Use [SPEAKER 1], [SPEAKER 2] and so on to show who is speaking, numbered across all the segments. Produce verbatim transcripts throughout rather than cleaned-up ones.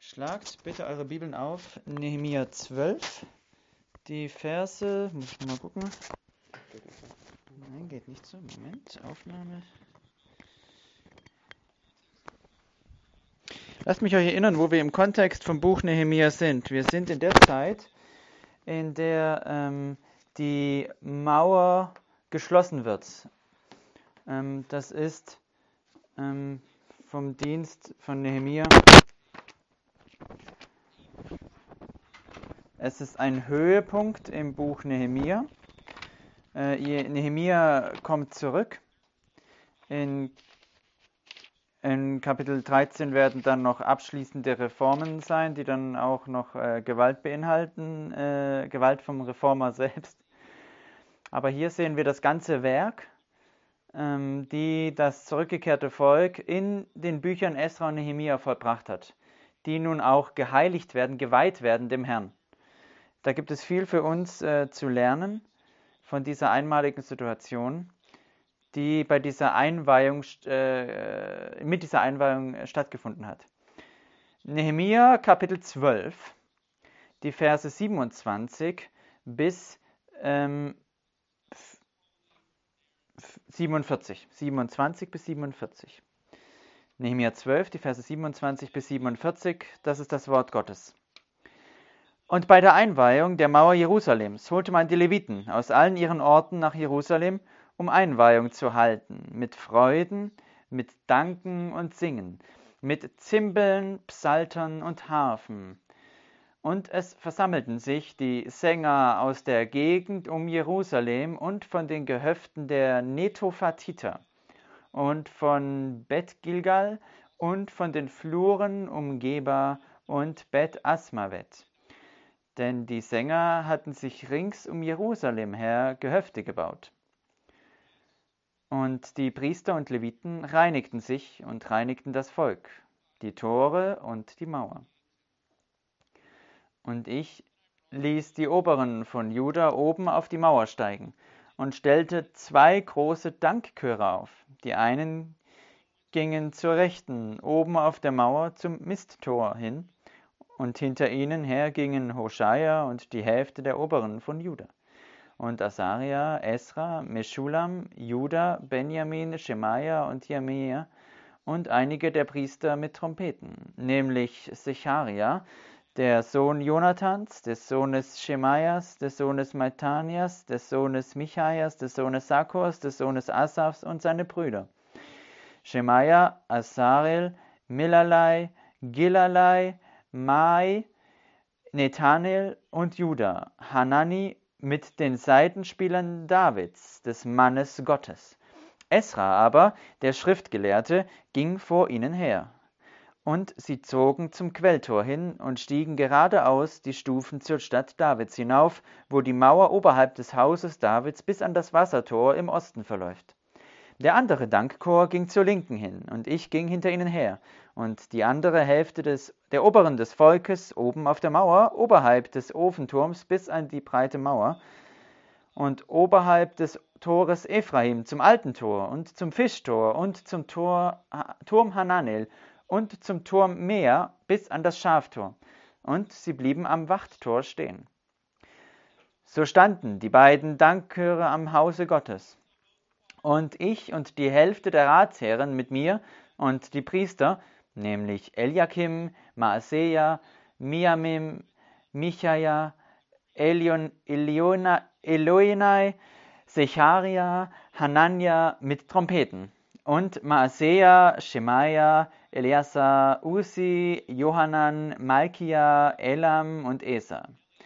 [SPEAKER 1] Schlagt bitte eure Bibeln auf, Nehemia zwölf, die Verse, muss ich mal gucken. Nein, geht nicht so, Moment, Aufnahme. Lasst mich euch erinnern, wo wir im Kontext vom Buch Nehemia sind. Wir sind in der Zeit, in der ähm, die Mauer geschlossen wird. Ähm, das ist ähm, vom Dienst von Nehemia. Es ist ein Höhepunkt im Buch Nehemia. Äh, Nehemia kommt zurück. In, in Kapitel dreizehn werden dann noch abschließende Reformen sein, die dann auch noch äh, Gewalt beinhalten, äh, Gewalt vom Reformer selbst. Aber hier sehen wir das ganze Werk, ähm, die das zurückgekehrte Volk in den Büchern Esra und Nehemia vollbracht hat, die nun auch geheiligt werden, geweiht werden dem Herrn. Da gibt es viel für uns äh, zu lernen von dieser einmaligen Situation, die bei dieser Einweihung, äh, mit dieser Einweihung äh, stattgefunden hat. Nehemia Kapitel zwölf, die Verse siebenundzwanzig bis ähm, siebenundvierzig. siebenundzwanzig bis siebenundvierzig. Nehemia zwölf, die Verse siebenundzwanzig bis siebenundvierzig, das ist das Wort Gottes. Und bei der Einweihung der Mauer Jerusalems holte man die Leviten aus allen ihren Orten nach Jerusalem, um Einweihung zu halten, mit Freuden, mit Danken und Singen, mit Zimbeln, Psaltern und Harfen. Und es versammelten sich die Sänger aus der Gegend um Jerusalem und von den Gehöften der Netophatiter und von Bet Gilgal und von den Fluren um Geba und Bet Asmavet. Denn die Sänger hatten sich rings um Jerusalem her Gehöfte gebaut. Und die Priester und Leviten reinigten sich und reinigten das Volk, die Tore und die Mauer. Und ich ließ die Oberen von Juda oben auf die Mauer steigen und stellte zwei große Dankchöre auf. Die einen gingen zur Rechten, oben auf der Mauer zum Misttor hin, und hinter ihnen her gingen Hoshaja und die Hälfte der Oberen von Juda. Und Asaria, Esra, Meschulam, Juda, Benjamin, Schemaja und Jeremia und einige der Priester mit Trompeten, nämlich Secharia, der Sohn Jonathans, des Sohnes Schemajas, des Sohnes Matanias, des Sohnes Michajas, des Sohnes Sakkors, des Sohnes Asafs und seine Brüder. Schemaja, Asarel, Milalai, Gilalai, Mai, Nethanel und Juda, Hanani mit den Saitenspielern Davids, des Mannes Gottes. Esra aber, der Schriftgelehrte, ging vor ihnen her. Und sie zogen zum Quelltor hin und stiegen geradeaus die Stufen zur Stadt Davids hinauf, wo die Mauer oberhalb des Hauses Davids bis an das Wassertor im Osten verläuft. Der andere Dankchor ging zur Linken hin, und ich ging hinter ihnen her, und die andere Hälfte des, der Oberen des Volkes oben auf der Mauer, oberhalb des Ofenturms bis an die breite Mauer, und oberhalb des Tores Ephraim zum alten Tor und zum Fischtor und zum Tor, Turm Hananel und zum Turm Meer bis an das Schaftor, und sie blieben am Wachttor stehen. So standen die beiden Dankchöre am Hause Gottes. Und ich und die Hälfte der Ratsherren mit mir und die Priester, nämlich Eliakim, Maaseja, Miamim, Michaja, Elion, Eliona, Eloenai, Secharia, Hanania mit Trompeten und Maaseja, Schemaja, Eleazar, Usi, Johanan, Malkia, Elam und Esa.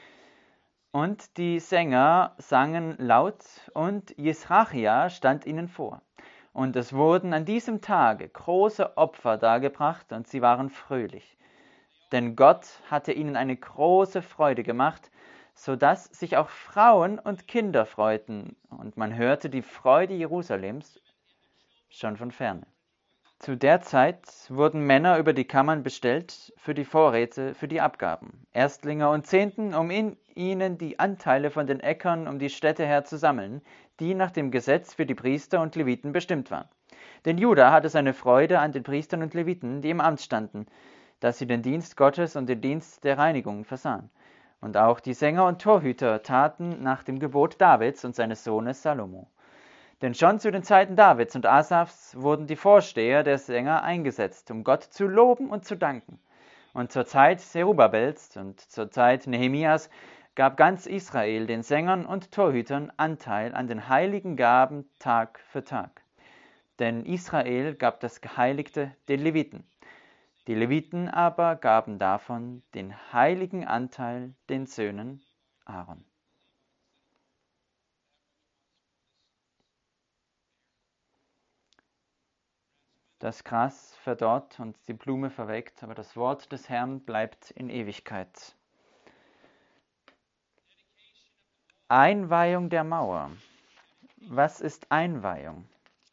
[SPEAKER 1] Und die Sänger sangen laut, und Jesrachia stand ihnen vor. Und es wurden an diesem Tage große Opfer dargebracht, und sie waren fröhlich. Denn Gott hatte ihnen eine große Freude gemacht, so dass sich auch Frauen und Kinder freuten, und man hörte die Freude Jerusalems schon von ferne. Zu der Zeit wurden Männer über die Kammern bestellt für die Vorräte, für die Abgaben, Erstlinge und Zehnten, um in ihnen die Anteile von den Äckern um die Städte her zu sammeln, die nach dem Gesetz für die Priester und Leviten bestimmt waren. Denn Juda hatte seine Freude an den Priestern und Leviten, die im Amt standen, dass sie den Dienst Gottes und den Dienst der Reinigung versahen. Und auch die Sänger und Torhüter taten nach dem Gebot Davids und seines Sohnes Salomo. Denn schon zu den Zeiten Davids und Asafs wurden die Vorsteher der Sänger eingesetzt, um Gott zu loben und zu danken. Und zur Zeit Zerubabels und zur Zeit Nehemias gab ganz Israel den Sängern und Torhütern Anteil an den heiligen Gaben Tag für Tag. Denn Israel gab das Geheiligte den Leviten. Die Leviten aber gaben davon den heiligen Anteil den Söhnen Aaron. Das Gras verdorrt und die Blume verwelkt, aber das Wort des Herrn bleibt in Ewigkeit. Einweihung der Mauer. Was ist Einweihung?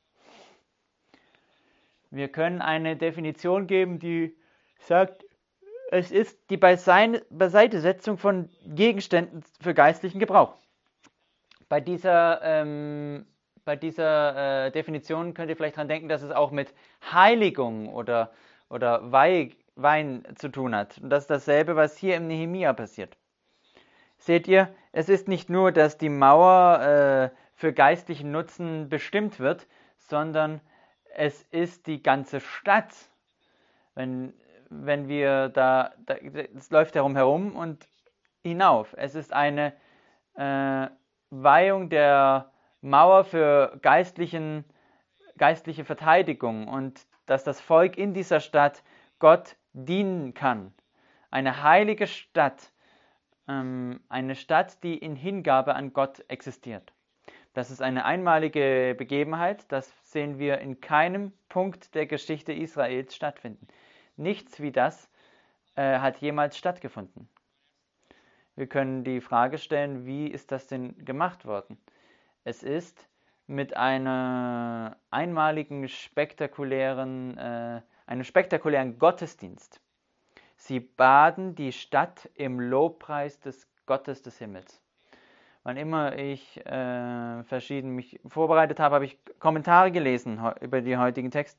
[SPEAKER 1] Wir können eine Definition geben, die sagt, es ist die Beiseitesetzung von Gegenständen für geistlichen Gebrauch. Bei dieser, ähm, bei dieser äh, Definition könnt ihr vielleicht daran denken, dass es auch mit Heiligung oder, oder Weih, Wein zu tun hat. Und das ist dasselbe, was hier im Nehemia passiert. Seht ihr, es ist nicht nur, dass die Mauer äh, für geistlichen Nutzen bestimmt wird, sondern es ist die ganze Stadt. Wenn, wenn wir da, da, es läuft darum herum und hinauf. Es ist eine äh, Weihung der Mauer für geistlichen, geistliche Verteidigung und dass das Volk in dieser Stadt Gott dienen kann. Eine heilige Stadt, ähm, eine Stadt, die in Hingabe an Gott existiert. Das ist eine einmalige Begebenheit, das sehen wir in keinem Punkt der Geschichte Israels stattfinden. Nichts wie das äh, hat jemals stattgefunden. Wir können die Frage stellen, wie ist das denn gemacht worden? Es ist mit einer einmaligen, spektakulären, äh, einem spektakulären Gottesdienst. Sie baden die Stadt im Lobpreis des Gottes des Himmels. Wann immer ich äh, verschieden mich vorbereitet habe, habe ich Kommentare gelesen über den heutigen Text.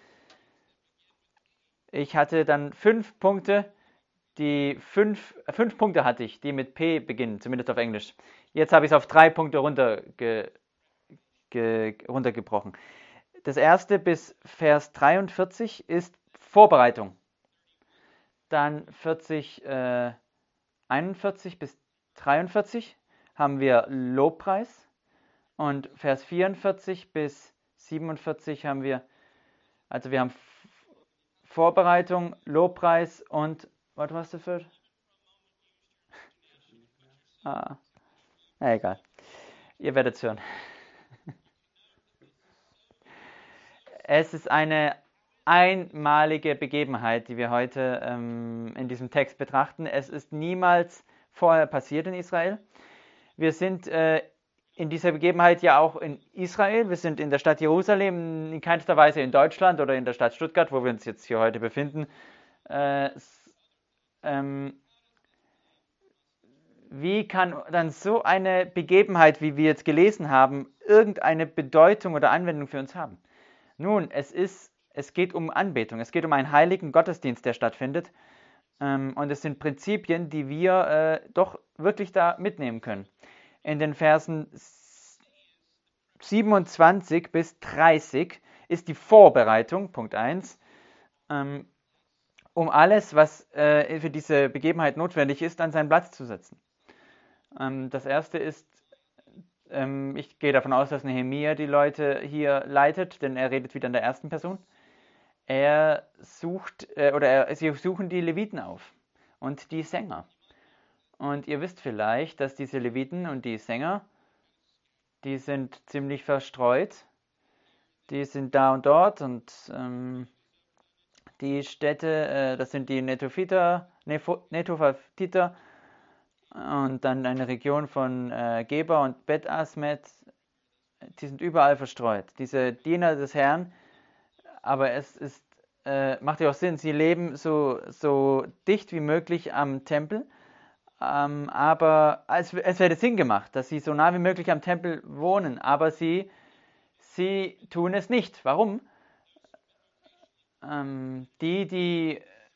[SPEAKER 1] Ich hatte dann fünf Punkte, die fünf, fünf Punkte hatte ich, die mit P beginnen, zumindest auf Englisch. Jetzt habe ich es auf drei Punkte runterge, ge, runtergebrochen. Das erste bis Vers dreiundvierzig ist Vorbereitung. Dann vierzig, äh, einundvierzig bis dreiundvierzig haben wir Lobpreis und Vers vierundvierzig bis siebenundvierzig haben wir, also wir haben Vorbereitung, Lobpreis und, was war das für? Ah, na egal, ihr werdet es hören. Es ist eine einmalige Begebenheit, die wir heute ähm, in diesem Text betrachten. Es ist niemals vorher passiert in Israel. Wir sind äh, in dieser Begebenheit ja auch in Israel. Wir sind in der Stadt Jerusalem, in keinster Weise in Deutschland oder in der Stadt Stuttgart, wo wir uns jetzt hier heute befinden. Äh, ähm, wie kann dann so eine Begebenheit, wie wir jetzt gelesen haben, irgendeine Bedeutung oder Anwendung für uns haben? Nun, es ist, es geht um Anbetung. Es geht um einen heiligen Gottesdienst, der stattfindet. Ähm, und es sind Prinzipien, die wir äh, doch wirklich da mitnehmen können. In den Versen siebenundzwanzig bis dreißig ist die Vorbereitung, Punkt eins, ähm, um alles, was äh, für diese Begebenheit notwendig ist, an seinen Platz zu setzen. Ähm, das erste ist, ähm, ich gehe davon aus, dass Nehemia die Leute hier leitet, denn er redet wieder in der ersten Person. Er sucht, äh, oder er, sie suchen die Leviten auf und die Sänger. Und ihr wisst vielleicht, dass diese Leviten und die Sänger, die sind ziemlich verstreut. Die sind da und dort und ähm, die Städte, äh, das sind die Netophathiter, Netophathiter und dann eine Region von äh, Geba und Bet Asmet, die sind überall verstreut. Diese Diener des Herrn, aber es ist, äh, macht ja auch Sinn, sie leben so, so dicht wie möglich am Tempel. Ähm, aber es, es wäre Sinn gemacht, dass sie so nah wie möglich am Tempel wohnen, aber sie, sie tun es nicht. Warum? Ähm, die, die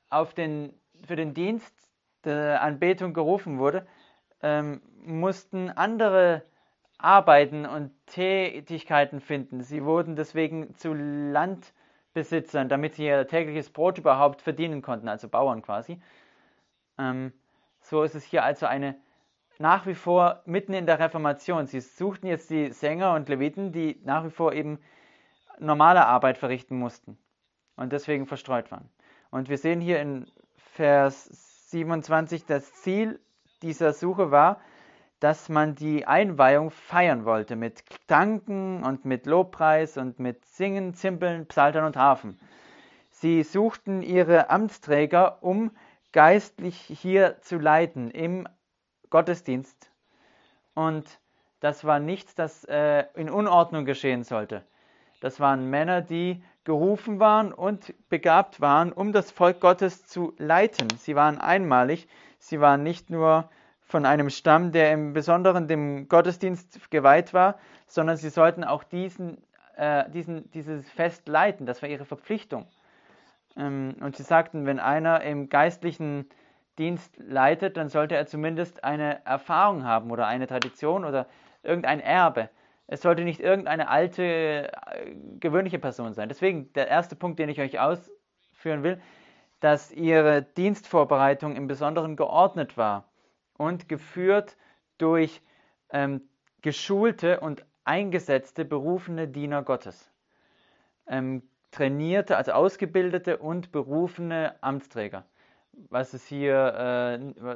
[SPEAKER 1] auf den, für den Dienst der Anbetung gerufen wurde, ähm, mussten andere Arbeiten und Tätigkeiten finden. Sie wurden deswegen zu Landbesitzern, damit sie ihr tägliches Brot überhaupt verdienen konnten, also Bauern quasi. Ähm, so ist es hier also eine nach wie vor mitten in der Reformation. Sie suchten jetzt die Sänger und Leviten, die nach wie vor eben normale Arbeit verrichten mussten und deswegen verstreut waren. Und wir sehen hier in Vers siebenundzwanzig, das Ziel dieser Suche war, dass man die Einweihung feiern wollte mit Danken und mit Lobpreis und mit Singen, Zimbeln, Psaltern und Harfen. Sie suchten ihre Amtsträger, um geistlich hier zu leiten im Gottesdienst. Und das war nichts, das äh, in Unordnung geschehen sollte. Das waren Männer, die gerufen waren und begabt waren, um das Volk Gottes zu leiten. Sie waren einmalig. Sie waren nicht nur von einem Stamm, der im Besonderen dem Gottesdienst geweiht war, sondern sie sollten auch diesen, äh, diesen, dieses Fest leiten. Das war ihre Verpflichtung. Ähm, und sie sagten, wenn einer im geistlichen Dienst leitet, dann sollte er zumindest eine Erfahrung haben oder eine Tradition oder irgendein Erbe. Es sollte nicht irgendeine alte, äh, gewöhnliche Person sein. Deswegen der erste Punkt, den ich euch ausführen will, dass ihre Dienstvorbereitung im Besonderen geordnet war und geführt durch ähm, geschulte und eingesetzte, berufene Diener Gottes. Ähm, trainierte, also ausgebildete und berufene Amtsträger. Was es hier, äh,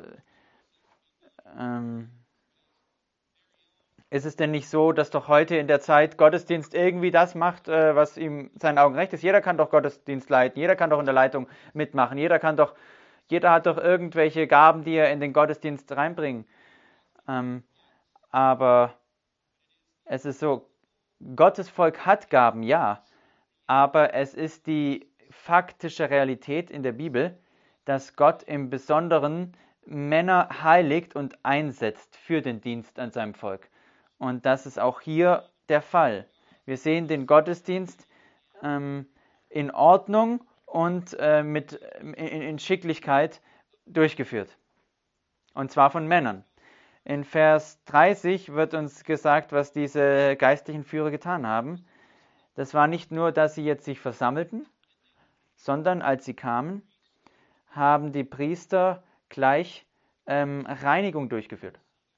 [SPEAKER 1] ähm, ist es denn nicht so, dass doch heute in der Zeit Gottesdienst irgendwie das macht, äh, was ihm seinen Augen recht ist? Jeder kann doch Gottesdienst leiten, jeder kann doch in der Leitung mitmachen, jeder kann doch, jeder hat doch irgendwelche Gaben, die er in den Gottesdienst reinbringen. Ähm, aber es ist so, Gottes Volk hat Gaben, ja, aber es ist die faktische Realität in der Bibel, dass Gott im Besonderen Männer heiligt und einsetzt für den Dienst an seinem Volk. Und das ist auch hier der Fall. Wir sehen den Gottesdienst ähm, in Ordnung und äh, mit, in, in Schicklichkeit durchgeführt. Und zwar von Männern. In Vers dreißig wird uns gesagt, was diese geistlichen Führer getan haben. Das war nicht nur, dass sie jetzt sich versammelten, sondern als sie kamen, haben die Priester gleich ähm, Reinigung durchgeführt.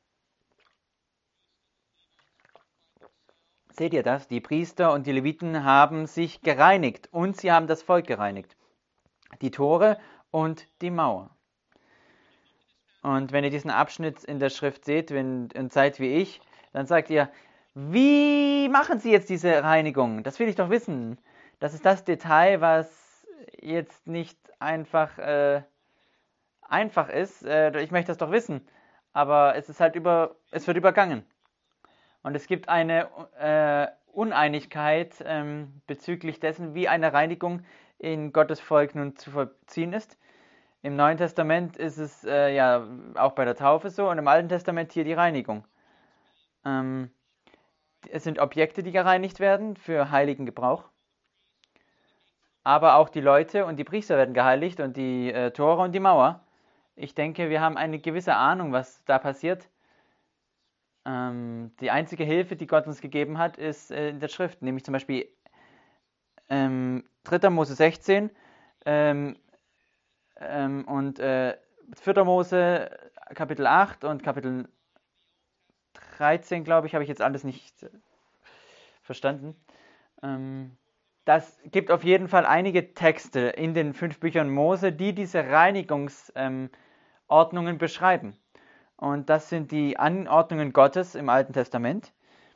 [SPEAKER 1] Seht ihr das? Die Priester und die Leviten haben sich gereinigt und sie haben das Volk gereinigt. Die Tore und die Mauer. Und wenn ihr diesen Abschnitt in der Schrift seht, wenn und seid wie ich, dann sagt ihr, wie machen sie jetzt diese Reinigung? Das will ich doch wissen. Das ist das Detail, was jetzt nicht einfach äh, einfach ist. Äh, ich möchte das doch wissen. Aber es ist halt über, es wird übergangen. Und es gibt eine äh, Uneinigkeit ähm, bezüglich dessen, wie eine Reinigung in Gottes Volk nun zu vollziehen ist. Im Neuen Testament ist es äh, ja auch bei der Taufe so und im Alten Testament hier die Reinigung. Ähm, es sind Objekte, die gereinigt werden für heiligen Gebrauch. Aber auch die Leute und die Priester werden geheiligt und die äh, Tore und die Mauer. Ich denke, wir haben eine gewisse Ahnung, was da passiert. Ähm, die einzige Hilfe, die Gott uns gegeben hat, ist äh, in der Schrift, nämlich zum Beispiel ähm, dritter. Mose sechzehn ähm, ähm, und äh, vierter. Mose Kapitel acht und Kapitel dreizehn, glaube ich, habe ich jetzt alles nicht äh, verstanden. Ähm, das gibt auf jeden Fall einige Texte in den fünf Büchern Mose, die diese Reinigungsordnungen ähm, beschreiben. Und das sind die Anordnungen Gottes im Alten Testament.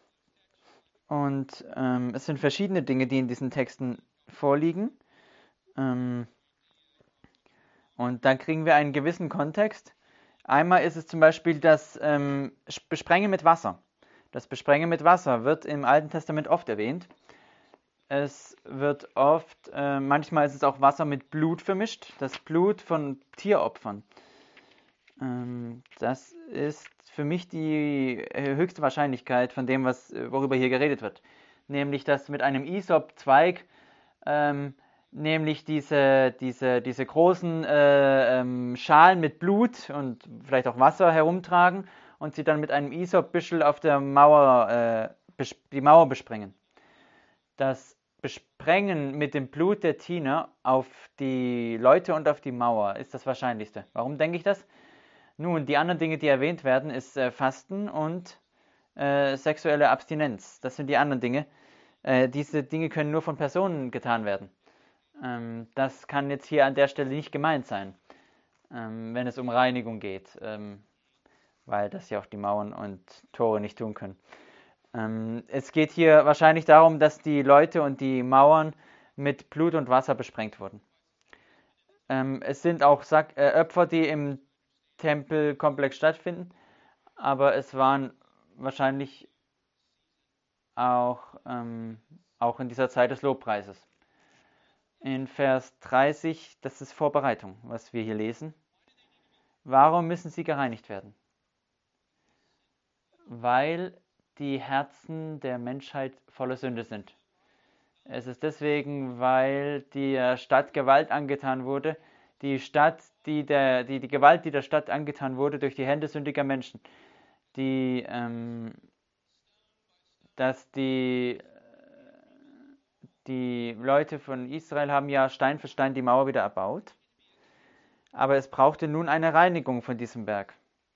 [SPEAKER 1] Und ähm, es sind verschiedene Dinge, die in diesen Texten vorliegen. Ähm, und dann kriegen wir einen gewissen Kontext. Einmal ist es zum Beispiel das ähm, Besprengen mit Wasser. Das Besprengen mit Wasser wird im Alten Testament oft erwähnt. Es wird oft, äh, manchmal ist es auch Wasser mit Blut vermischt. Das Blut von Tieropfern. Ähm, das ist für mich die höchste Wahrscheinlichkeit von dem, was, worüber hier geredet wird. Nämlich, dass mit einem Isop-Zweig ähm, nämlich diese, diese, diese großen äh, ähm, Schalen mit Blut und vielleicht auch Wasser herumtragen und sie dann mit einem Isopbüschel auf der Mauer, äh, die Mauer besprengen. Das Besprengen mit dem Blut der Tiner auf die Leute und auf die Mauer ist das Wahrscheinlichste. Warum denke ich das? Nun, die anderen Dinge, die erwähnt werden, ist äh, Fasten und äh, sexuelle Abstinenz. Das sind die anderen Dinge. Äh, diese Dinge können nur von Personen getan werden. Ähm, das kann jetzt hier an der Stelle nicht gemeint sein, ähm, wenn es um Reinigung geht, ähm, weil das ja auch die Mauern und Tore nicht tun können. Ähm, es geht hier wahrscheinlich darum, dass die Leute und die Mauern mit Blut und Wasser besprengt wurden. Ähm, es sind auch Sack, äh, Opfer, die im Tempelkomplex stattfinden, aber es waren wahrscheinlich auch, ähm, auch in dieser Zeit des Lobpreises. In Vers dreißig, das ist Vorbereitung, was wir hier lesen. Warum müssen sie gereinigt werden? Weil die Herzen der Menschheit voller Sünde sind. Es ist deswegen, weil der Stadt Gewalt angetan wurde, die Stadt, die, der, die, die Gewalt, die der Stadt angetan wurde durch die Hände sündiger Menschen, die, ähm, dass die, die Leute von Israel haben ja Stein für Stein die Mauer wieder erbaut, aber es brauchte nun eine Reinigung von diesem Berg,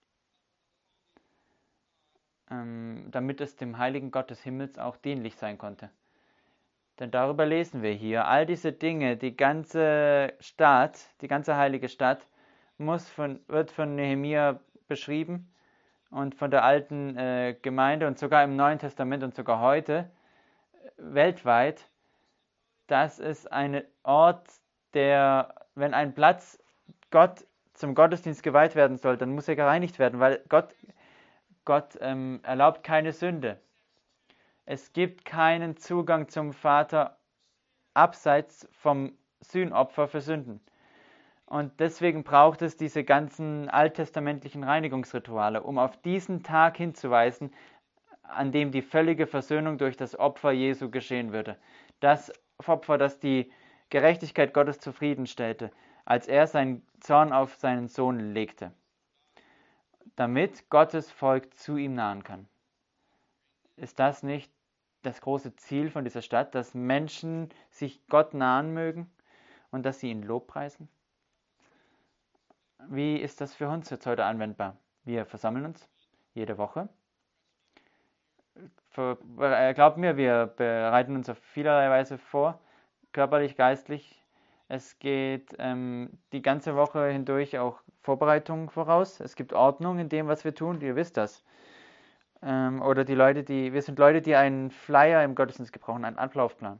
[SPEAKER 1] ähm, damit es dem heiligen Gott des Himmels auch dienlich sein konnte. Denn darüber lesen wir hier, all diese Dinge, die ganze Stadt, die ganze heilige Stadt, muss von, wird von Nehemia beschrieben und von der alten äh, Gemeinde und sogar im Neuen Testament und sogar heute äh, weltweit. Das ist ein Ort, der, wenn ein Platz Gott zum Gottesdienst geweiht werden soll, dann muss er gereinigt werden, weil Gott, Gott ähm, erlaubt keine Sünde. Es gibt keinen Zugang zum Vater abseits vom Sühnopfer für Sünden. Und deswegen braucht es diese ganzen alttestamentlichen Reinigungsrituale, um auf diesen Tag hinzuweisen, an dem die völlige Versöhnung durch das Opfer Jesu geschehen würde. Das Opfer, das die Gerechtigkeit Gottes zufriedenstellte, als er seinen Zorn auf seinen Sohn legte, damit Gottes Volk zu ihm nahen kann. Ist das nicht das große Ziel von dieser Stadt, dass Menschen sich Gott nahen mögen und dass sie ihn lobpreisen? Wie ist das für uns jetzt heute anwendbar? Wir versammeln uns jede Woche. Glaubt mir, wir bereiten uns auf vielerlei Weise vor, körperlich, geistlich. Es geht ähm, die ganze Woche hindurch auch Vorbereitungen voraus. Es gibt Ordnung in dem, was wir tun. Ihr wisst das. Ähm, oder die Leute, die, wir sind Leute, die einen Flyer im Gottesdienst gebrauchen, einen Ablaufplan.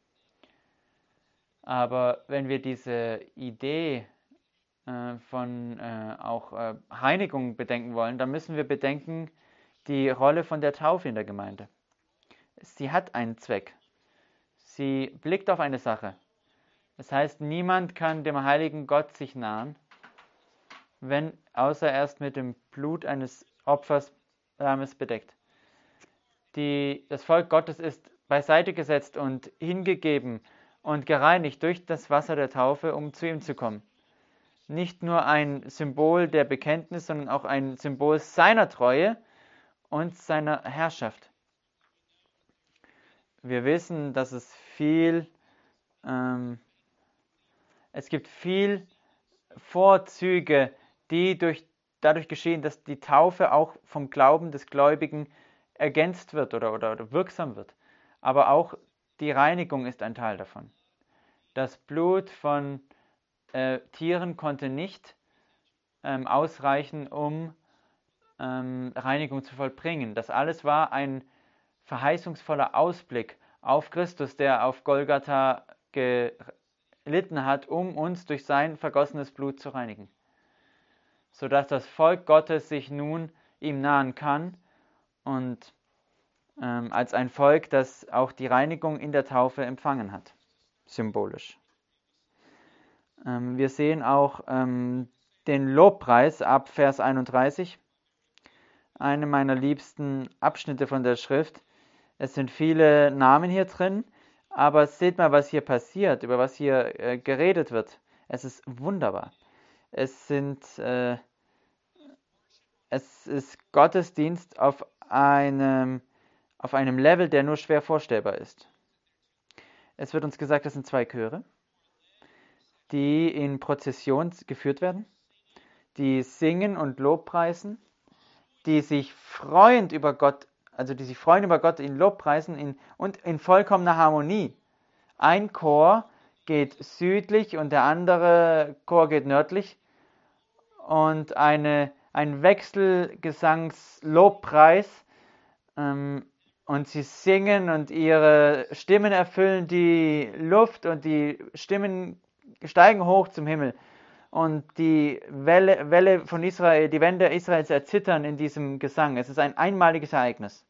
[SPEAKER 1] Aber wenn wir diese Idee äh, von äh, auch äh, Reinigung bedenken wollen, dann müssen wir bedenken die Rolle von der Taufe in der Gemeinde. Sie hat einen Zweck. Sie blickt auf eine Sache. Das heißt, niemand kann dem heiligen Gott sich nahen, wenn außer erst mit dem Blut eines Opfers Lammes bedeckt. Die, das Volk Gottes ist beiseite gesetzt und hingegeben und gereinigt durch das Wasser der Taufe, um zu ihm zu kommen. Nicht nur ein Symbol der Bekenntnis, sondern auch ein Symbol seiner Treue und seiner Herrschaft. Wir wissen, dass es viel, ähm, es gibt viel Vorzüge, die durch, dadurch geschehen, dass die Taufe auch vom Glauben des Gläubigen ergänzt wird oder, oder, oder wirksam wird. Aber auch die Reinigung ist ein Teil davon. Das Blut von äh, Tieren konnte nicht ähm, ausreichen, um ähm, Reinigung zu vollbringen. Das alles war ein verheißungsvoller Ausblick auf Christus, der auf Golgatha gelitten hat, um uns durch sein vergossenes Blut zu reinigen. Sodass das Volk Gottes sich nun ihm nahen kann und ähm, als ein Volk, das auch die Reinigung in der Taufe empfangen hat, symbolisch. Ähm, wir sehen auch ähm, den Lobpreis ab Vers einunddreißig, eine meiner liebsten Abschnitte von der Schrift. Es sind viele Namen hier drin, Aber seht mal, was hier passiert, über was hier äh, geredet wird. Es ist wunderbar. Es sind, äh, es ist Gottesdienst auf einem, auf einem Level, der nur schwer vorstellbar ist. Es wird uns gesagt, das sind zwei Chöre, die in Prozession geführt werden, die singen und Lobpreisen, die sich freuend über Gott, also die sich freuen über Gott, in Lobpreisen in, und in vollkommener Harmonie. Ein Chor geht südlich und der andere Chor geht nördlich und eine, ein Wechselgesangslobpreis ähm, und sie singen und ihre Stimmen erfüllen die Luft und die Stimmen steigen hoch zum Himmel. Und die Welle, Welle von Israel, die Wände Israels erzittern in diesem Gesang. Es ist ein einmaliges Ereignis.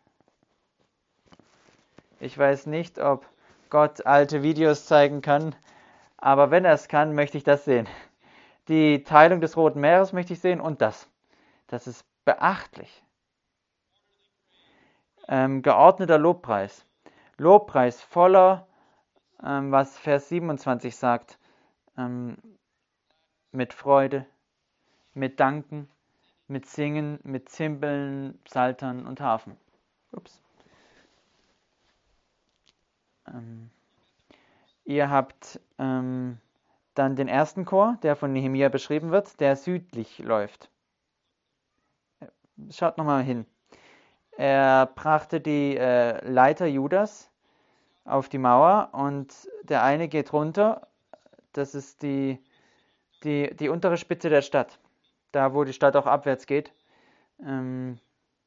[SPEAKER 1] Ich weiß nicht, ob Gott alte Videos zeigen kann, aber wenn er es kann, möchte ich das sehen. Die Teilung des Roten Meeres möchte ich sehen und das. Das ist beachtlich. Ähm, geordneter Lobpreis. Lobpreis voller, ähm, was Vers siebenundzwanzig sagt, ähm, mit Freude, mit Danken, mit Singen, mit Zimbeln, Psaltern und Harfen. Ups. Ähm, ihr habt ähm, dann den ersten Chor, der von Nehemia beschrieben wird, der südlich läuft. Schaut nochmal hin. Er brachte die äh, Leiter Judas auf die Mauer und der eine geht runter, das ist die, die, die untere Spitze der Stadt, da wo die Stadt auch abwärts geht, ähm,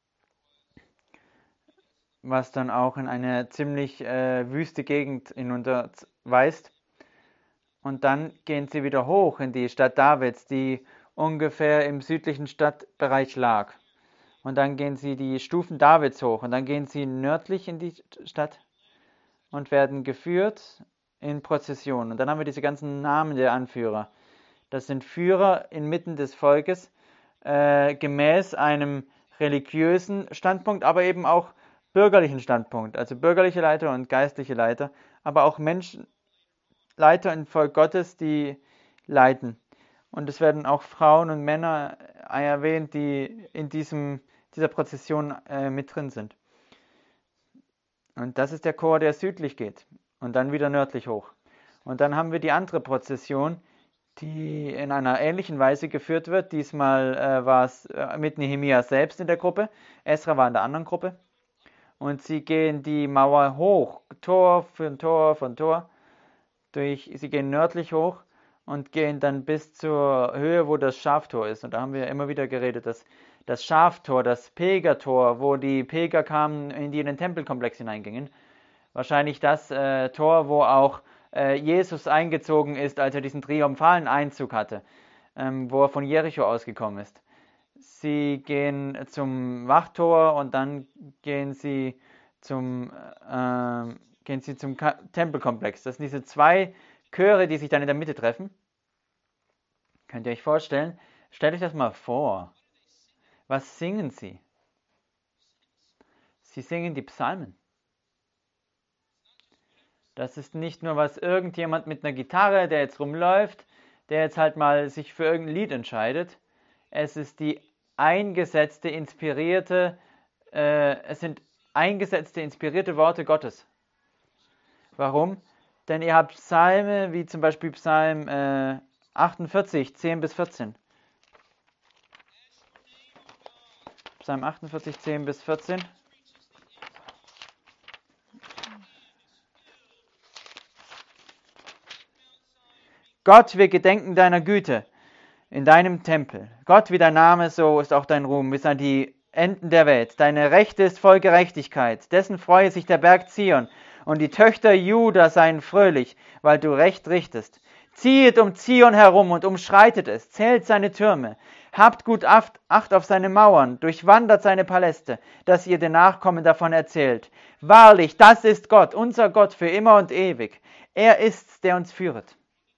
[SPEAKER 1] was dann auch in eine ziemlich äh, wüste Gegend hinunter weist. Und dann gehen sie wieder hoch in die Stadt Davids, die ungefähr im südlichen Stadtbereich lag. Und dann gehen sie die Stufen Davids hoch und dann gehen sie nördlich in die Stadt und werden geführt in Prozession. Und dann haben wir diese ganzen Namen der Anführer. Das sind Führer inmitten des Volkes, äh, gemäß einem religiösen Standpunkt, aber eben auch bürgerlichen Standpunkt. Also bürgerliche Leiter und geistliche Leiter, aber auch Menschen, Leiter im Volk Gottes, die leiten. Und es werden auch Frauen und Männer erwähnt, die in diesem, dieser Prozession äh, mit drin sind. Und das ist der Chor, der südlich geht und dann wieder nördlich hoch. Und dann haben wir die andere Prozession, die in einer ähnlichen Weise geführt wird. Diesmal äh, war es äh, mit Nehemia selbst in der Gruppe. Esra war in der anderen Gruppe. Und sie gehen die Mauer hoch, Tor für Tor von Tor. Durch, sie gehen nördlich hoch und gehen dann bis zur Höhe, wo das Schaftor ist. Und da haben wir immer wieder geredet, dass das Schaftor, das Pilgertor, wo die Pilger kamen, in die in den Tempelkomplex hineingingen. Wahrscheinlich das äh, Tor, wo auch äh, Jesus eingezogen ist, als er diesen triumphalen Einzug hatte, ähm, wo er von Jericho ausgekommen ist. Sie gehen zum Wachtor und dann gehen sie zum, äh, gehen sie zum Ka- Tempelkomplex. Das sind diese zwei Chöre, die sich dann in der Mitte treffen. Könnt ihr euch vorstellen? Stellt euch das mal vor. Was singen sie? Sie singen die Psalmen. Das ist nicht nur was irgendjemand mit einer Gitarre, der jetzt rumläuft, der jetzt halt mal sich für irgendein Lied entscheidet. Es ist die eingesetzte, inspirierte, äh, es sind eingesetzte, inspirierte Worte Gottes. Warum? Denn ihr habt Psalme, wie zum Beispiel Psalm äh, achtundvierzig, zehn bis vierzehn. Psalm achtundvierzig, zehn bis vierzehn. Gott, wir gedenken deiner Güte in deinem Tempel. Gott, wie dein Name, so ist auch dein Ruhm bis an die Enden der Welt. Deine Rechte ist voll Gerechtigkeit. Dessen freue sich der Berg Zion. Und die Töchter Juda seien fröhlich, weil du recht richtest. Ziehet um Zion herum und umschreitet es, zählt seine Türme. Habt gut Acht auf seine Mauern, durchwandert seine Paläste, dass ihr den Nachkommen davon erzählt. Wahrlich, das ist Gott, unser Gott für immer und ewig. Er ist's, der uns führet.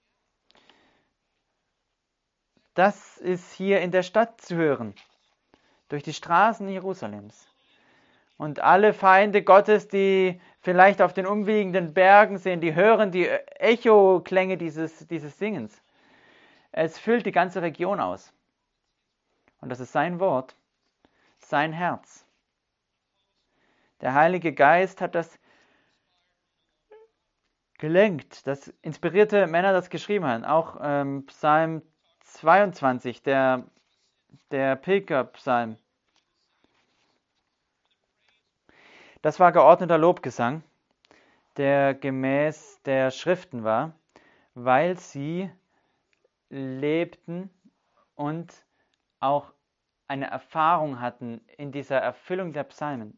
[SPEAKER 1] Das ist hier in der Stadt zu hören, durch die Straßen Jerusalems. Und alle Feinde Gottes, die vielleicht auf den umliegenden Bergen sind, die hören die Echoklänge dieses, dieses Singens. Es füllt die ganze Region aus. Und das ist sein Wort, sein Herz. Der Heilige Geist hat das gelenkt, dass inspirierte Männer das geschrieben haben. Auch ähm, Psalm zweiundzwanzig, der, der Pilgerpsalm. Das war geordneter Lobgesang, der gemäß der Schriften war, weil sie lebten und auch eine Erfahrung hatten in dieser Erfüllung der Psalmen.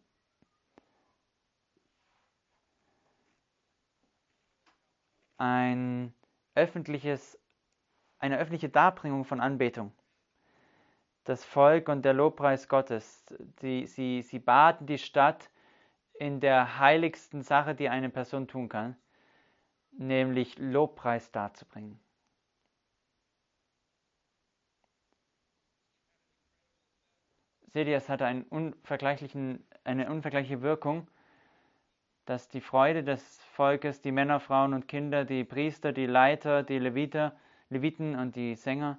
[SPEAKER 1] Ein öffentliches, eine öffentliche Darbringung von Anbetung. Das Volk und der Lobpreis Gottes, sie, sie, sie baten die Stadt in der heiligsten Sache, die eine Person tun kann, nämlich Lobpreis darzubringen. Seht ihr, es hatte einen unvergleichlichen, eine unvergleichliche Wirkung, dass die Freude des Volkes, die Männer, Frauen und Kinder, die Priester, die Leiter, die Leviter, Leviten und die Sänger,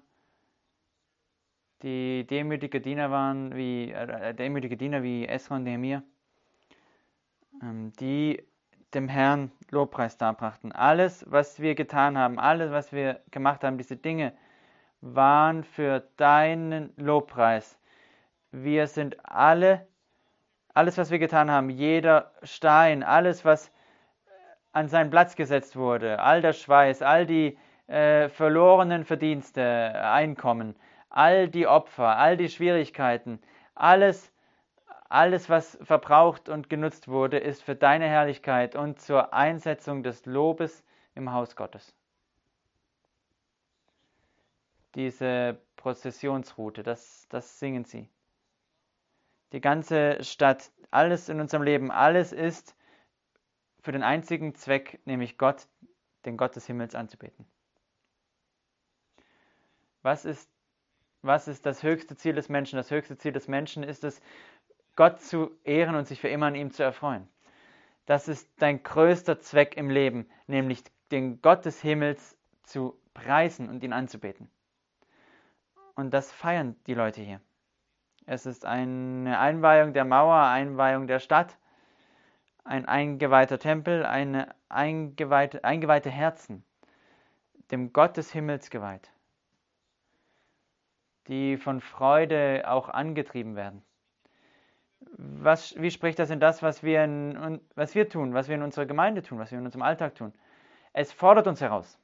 [SPEAKER 1] die demütige Diener waren, wie äh, demütige Diener wie Esra und Nehemia, ähm, die dem Herrn Lobpreis darbrachten. Alles, was wir getan haben, alles, was wir gemacht haben, diese Dinge waren für deinen Lobpreis. Wir sind alle, alles, was wir getan haben, jeder Stein, alles, was an seinen Platz gesetzt wurde, all der Schweiß, all die äh, verlorenen Verdienste, Einkommen, all die Opfer, all die Schwierigkeiten, alles, alles, was verbraucht und genutzt wurde, ist für deine Herrlichkeit und zur Einsetzung des Lobes im Haus Gottes. Diese Prozessionsroute, das, das singen sie. Die ganze Stadt, alles in unserem Leben, alles ist für den einzigen Zweck, nämlich Gott, den Gott des Himmels anzubeten. Was ist, was ist das höchste Ziel des Menschen? Das höchste Ziel des Menschen ist es, Gott zu ehren und sich für immer an ihm zu erfreuen. Das ist dein größter Zweck im Leben, nämlich den Gott des Himmels zu preisen und ihn anzubeten. Und das feiern die Leute hier. Es ist eine Einweihung der Mauer, Einweihung der Stadt, ein eingeweihter Tempel, eine eingeweihte, eingeweihte Herzen, dem Gott des Himmels geweiht, die von Freude auch angetrieben werden. Was, wie spricht das in das, was wir, in, was wir tun, was wir in unserer Gemeinde tun, was wir in unserem Alltag tun? Es fordert uns heraus,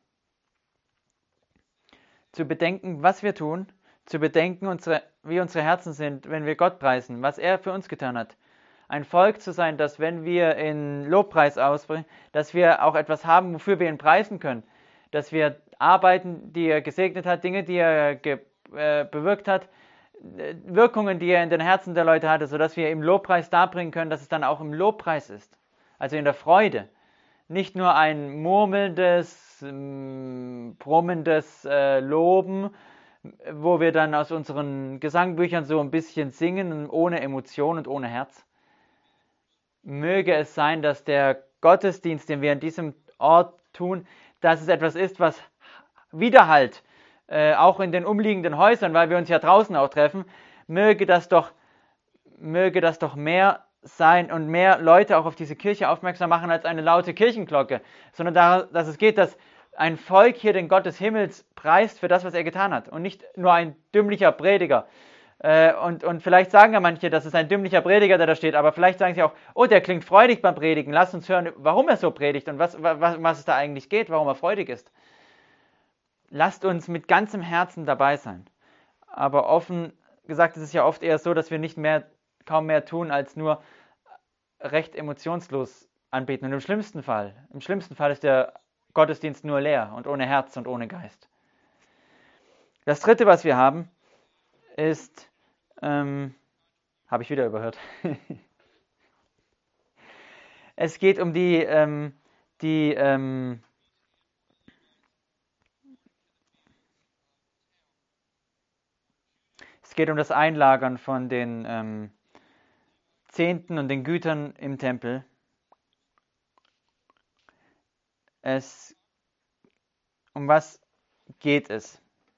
[SPEAKER 1] zu bedenken, was wir tun, zu bedenken, unsere, wie unsere Herzen sind, wenn wir Gott preisen, was er für uns getan hat. Ein Volk zu sein, dass wenn wir in Lobpreis ausbringen, dass wir auch etwas haben, wofür wir ihn preisen können. Dass wir Arbeiten, die er gesegnet hat, Dinge, die er ge, äh, bewirkt hat, Wirkungen, die er in den Herzen der Leute hatte, sodass wir im Lobpreis darbringen können, dass es dann auch im Lobpreis ist. Also in der Freude. Nicht nur ein murmelndes, ähm, brummendes äh, Loben, wo wir dann aus unseren Gesangbüchern so ein bisschen singen, ohne Emotion und ohne Herz. Möge es sein, dass der Gottesdienst, den wir an diesem Ort tun, dass es etwas ist, was Widerhallt, äh, auch in den umliegenden Häusern, weil wir uns ja draußen auch treffen, möge das doch, möge das doch mehr sein und mehr Leute auch auf diese Kirche aufmerksam machen als eine laute Kirchenglocke, sondern da, dass es geht, dass ein Volk hier den Gott des Himmels preist für das, was er getan hat und nicht nur ein dümmlicher Prediger. Äh, und, und vielleicht sagen ja manche, das ist ein dümmlicher Prediger, der da steht, aber vielleicht sagen sie auch, oh, der klingt freudig beim Predigen, lass uns hören, warum er so predigt und was, was, was es da eigentlich geht, warum er freudig ist. Lasst uns mit ganzem Herzen dabei sein. Aber offen gesagt ist es ja oft eher so, dass wir nicht mehr, kaum mehr tun, als nur recht emotionslos anbeten. Und im schlimmsten Fall, im schlimmsten Fall ist der Gottesdienst nur leer und ohne Herz und ohne Geist. Das dritte, was wir haben, ist, ähm, habe ich wieder überhört. Es geht um die, ähm, die, ähm, es geht um das Einlagern von den ähm, Zehnten und den Gütern im Tempel. Es, um was geht es?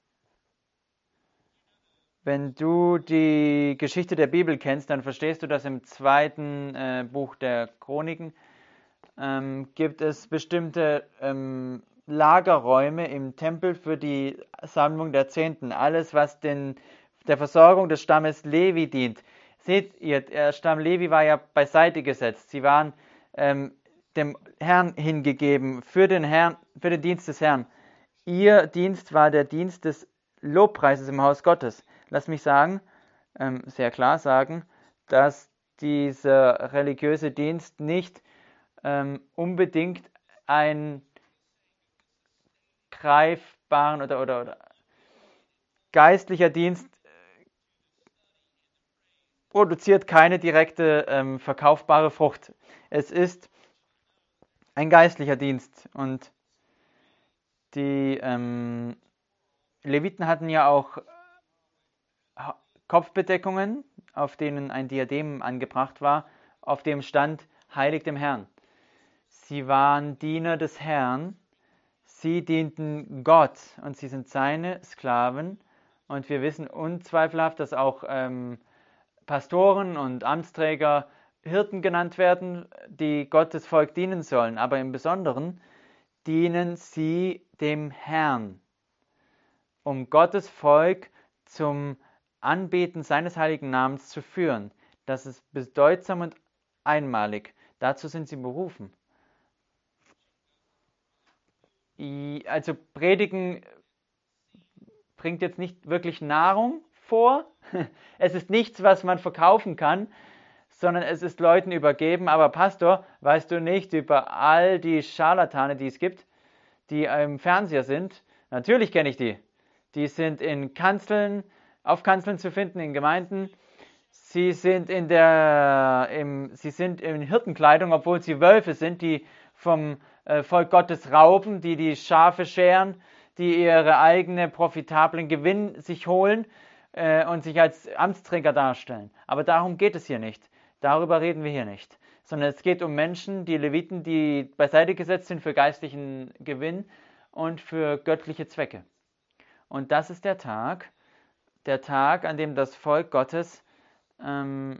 [SPEAKER 1] Wenn du die Geschichte der Bibel kennst, dann verstehst du, dass im zweiten äh, Buch der Chroniken ähm, gibt es bestimmte ähm, Lagerräume im Tempel für die Sammlung der Zehnten. Alles, was den, der Versorgung des Stammes Levi dient. Seht ihr, der Stamm Levi war ja beiseite gesetzt. Sie waren ähm, dem Herrn hingegeben, für den Herrn, für den Dienst des Herrn. Ihr Dienst war der Dienst des Lobpreises im Haus Gottes. Lass mich sagen, ähm, sehr klar sagen, dass dieser religiöse Dienst nicht ähm, unbedingt einen greifbaren oder, oder, oder geistlicher Dienst produziert keine direkte ähm, verkaufbare Frucht. Es ist ein geistlicher Dienst und die ähm, Leviten hatten ja auch Kopfbedeckungen, auf denen ein Diadem angebracht war, auf dem stand Heilig dem Herrn. Sie waren Diener des Herrn, sie dienten Gott und sie sind seine Sklaven. Und wir wissen unzweifelhaft, dass auch ähm, Pastoren und Amtsträger Hirten genannt werden, die Gottes Volk dienen sollen. Aber im Besonderen dienen sie dem Herrn, um Gottes Volk zum Anbeten seines heiligen Namens zu führen. Das ist bedeutsam und einmalig. Dazu sind sie berufen. Also Predigen bringt jetzt nicht wirklich Nahrung vor. Es ist nichts, was man verkaufen kann, sondern es ist Leuten übergeben. Aber Pastor, weißt du nicht über all die Scharlatane, die es gibt, die im Fernseher sind? Natürlich kenne ich die. Die sind in Kanzeln, auf Kanzeln zu finden, in Gemeinden. Sie sind in der, im, sie sind in Hirtenkleidung, obwohl sie Wölfe sind, die vom äh, Volk Gottes rauben, die die Schafe scheren, die ihre eigene profitablen Gewinn sich holen äh, und sich als Amtsträger darstellen. Aber darum geht es hier nicht. Darüber reden wir hier nicht. Sondern es geht um Menschen, die Leviten, die beiseite gesetzt sind für geistlichen Gewinn und für göttliche Zwecke. Und das ist der Tag, der Tag, an dem das Volk Gottes ähm,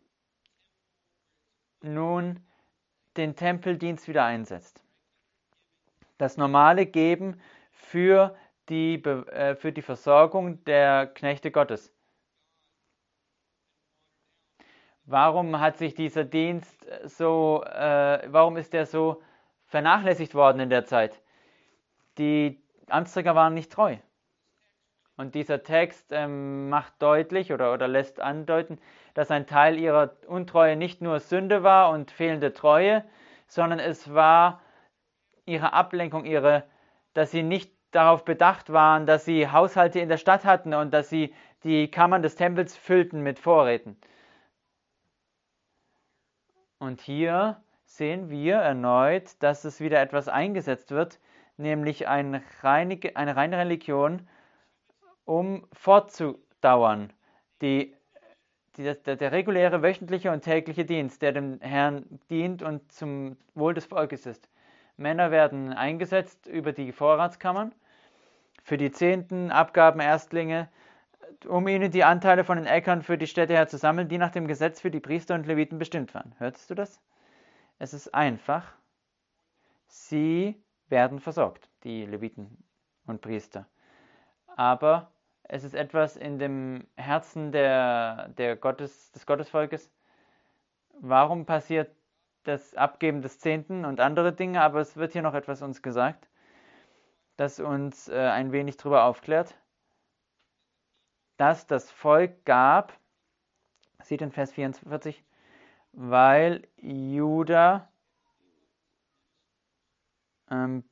[SPEAKER 1] nun den Tempeldienst wieder einsetzt. Das normale Geben für die, äh, für die Versorgung der Knechte Gottes. Warum hat sich dieser Dienst so, äh, warum ist der so vernachlässigt worden in der Zeit? Die Amtsträger waren nicht treu. Und dieser Text ähm, macht deutlich oder, oder lässt andeuten, dass ein Teil ihrer Untreue nicht nur Sünde war und fehlende Treue, sondern es war ihre Ablenkung, ihre, dass sie nicht darauf bedacht waren, dass sie Haushalte in der Stadt hatten und dass sie die Kammern des Tempels füllten mit Vorräten. Und hier sehen wir erneut, dass es wieder etwas eingesetzt wird, nämlich eine reine, eine reine Religion, um fortzudauern. Die, die, der, der reguläre wöchentliche und tägliche Dienst, der dem Herrn dient und zum Wohl des Volkes ist. Männer werden eingesetzt über die Vorratskammern für die Zehnten, Abgaben, Erstlinge, um ihnen die Anteile von den Äckern für die Städte her zu sammeln, die nach dem Gesetz für die Priester und Leviten bestimmt waren. Hörtest du das? Es ist einfach. Sie werden versorgt, die Leviten und Priester. Aber es ist etwas in dem Herzen der, der Gottes, des Gottesvolkes. Warum passiert das Abgeben des Zehnten und andere Dinge? Aber es wird hier noch etwas uns gesagt, das uns äh, ein wenig darüber aufklärt, dass das Volk gab, sieht in Vers vierundvierzig, weil Juda ähm,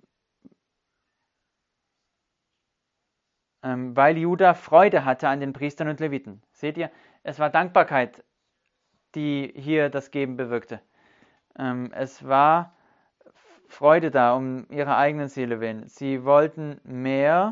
[SPEAKER 1] ähm, weil Juda Freude hatte an den Priestern und Leviten. Seht ihr, es war Dankbarkeit, die hier das Geben bewirkte. Ähm, es war Freude da, um ihre eigenen Seele willen. Sie wollten mehr.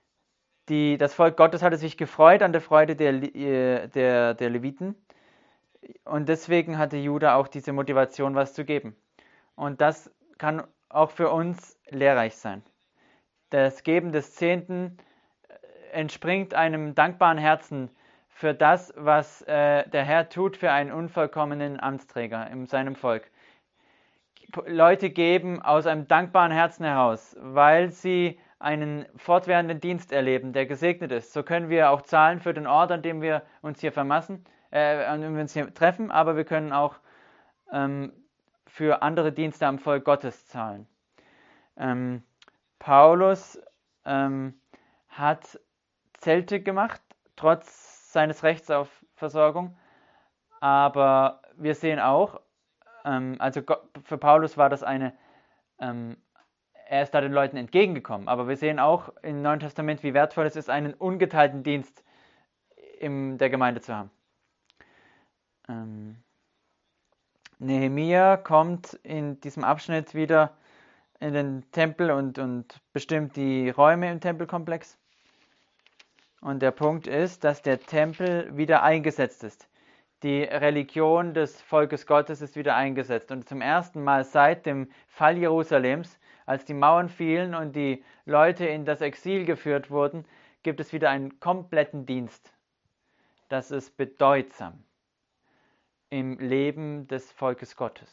[SPEAKER 1] Die, das Volk Gottes hatte sich gefreut an der Freude der, der, der Leviten. Und deswegen hatte Judah auch diese Motivation, was zu geben. Und das kann auch für uns lehrreich sein. Das Geben des Zehnten entspringt einem dankbaren Herzen für das, was äh, der Herr tut für einen unvollkommenen Amtsträger in seinem Volk. Leute geben aus einem dankbaren Herzen heraus, weil sie einen fortwährenden Dienst erleben, der gesegnet ist. So können wir auch zahlen für den Ort, an dem wir uns hier vermassen, äh, an dem wir uns hier treffen, aber wir können auch ähm, für andere Dienste am Volk Gottes zahlen. Ähm, Paulus ähm, hat Zelte gemacht, trotz seines Rechts auf Versorgung, aber wir sehen auch, ähm, also für Paulus war das eine, ähm, er ist da den Leuten entgegengekommen, aber wir sehen auch im Neuen Testament, wie wertvoll es ist, einen ungeteilten Dienst in der Gemeinde zu haben. Ähm, Nehemia kommt in diesem Abschnitt wieder in den Tempel und, und bestimmt die Räume im Tempelkomplex. Und der Punkt ist, dass der Tempel wieder eingesetzt ist. Die Religion des Volkes Gottes ist wieder eingesetzt. Und zum ersten Mal seit dem Fall Jerusalems, als die Mauern fielen und die Leute in das Exil geführt wurden, gibt es wieder einen kompletten Dienst. Das ist bedeutsam im Leben des Volkes Gottes.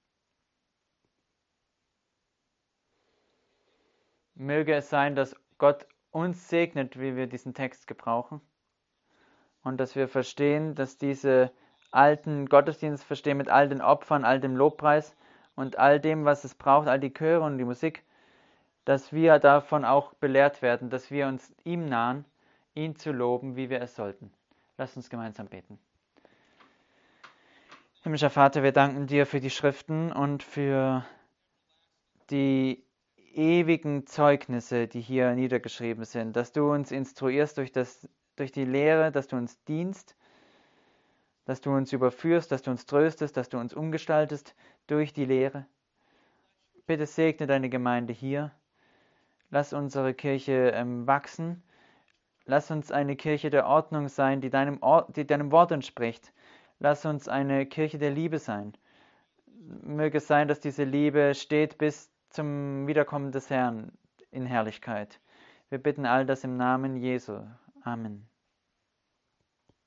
[SPEAKER 1] Möge es sein, dass Gott uns segnet, wie wir diesen Text gebrauchen. Und dass wir verstehen, dass diese alten Gottesdienste verstehen mit all den Opfern, all dem Lobpreis und all dem, was es braucht, all die Chöre und die Musik, dass wir davon auch belehrt werden, dass wir uns ihm nahen, ihn zu loben, wie wir es sollten. Lasst uns gemeinsam beten. Himmlischer Vater, wir danken dir für die Schriften und für die ewigen Zeugnisse, die hier niedergeschrieben sind, dass du uns instruierst durch, das, durch die Lehre, dass du uns dienst, dass du uns überführst, dass du uns tröstest, dass du uns umgestaltest durch die Lehre. Bitte segne deine Gemeinde hier. Lass unsere Kirche ähm, wachsen. Lass uns eine Kirche der Ordnung sein, die deinem, Or- die deinem Wort entspricht. Lass uns eine Kirche der Liebe sein. Möge es sein, dass diese Liebe steht bis zum Wiederkommen des Herrn in Herrlichkeit. Wir bitten all das im Namen Jesu. Amen.